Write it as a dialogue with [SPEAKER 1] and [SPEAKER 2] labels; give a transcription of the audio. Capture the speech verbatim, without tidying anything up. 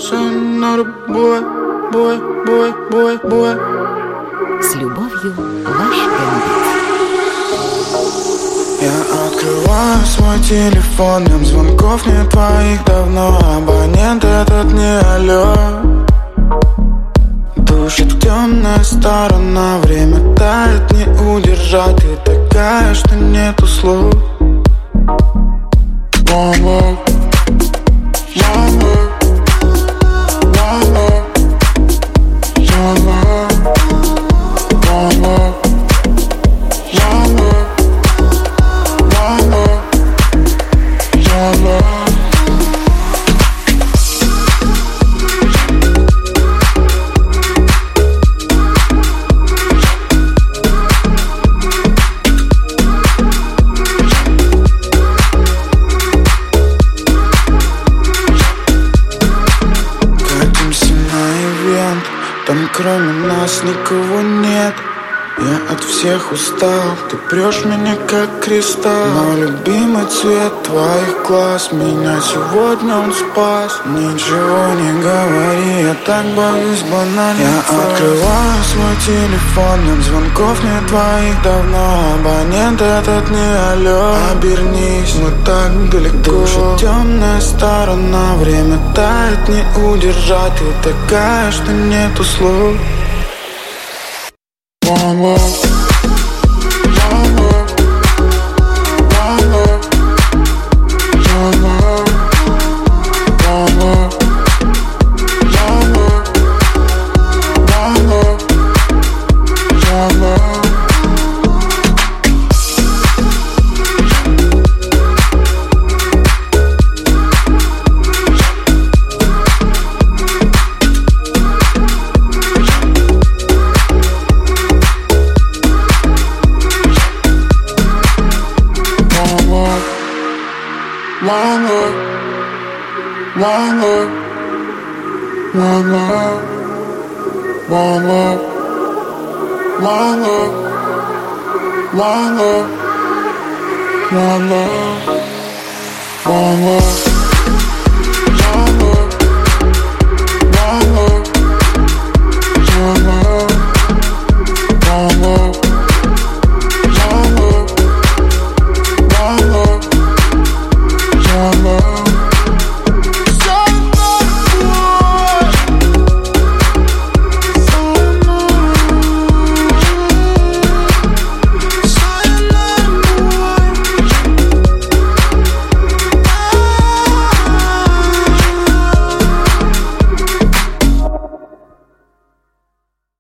[SPEAKER 1] Sayonara, boy, boy, boy, boy, boy.
[SPEAKER 2] С любовью, ваш Гамбит.
[SPEAKER 1] Я открываю свой телефон, днем звонков нет твоих давно. Абонент этот не алло. Душит темная сторона, время тает, не удержать. Ты такая, что нету слов. One love, one love, one love, one love, one love, one love, one love, one love. Там кроме нас никого нет. Я от всех устал, ты прешь меня как кристалл. Но любимый цвет твоих глаз меня сегодня он спас. Ничего не говори, я так боюсь банально. Я открываю свой телефон, днем звонков нет твоих давно. Абонент этот не алло. Обернись, мы так далеко. Душит темная сторона, время тает, не удержать. Ты такая, что нету слов. One love, one love, one love, one love, one love, one love, one love, one love. One love, one love, one love, one love, one love, one love, one love, one love.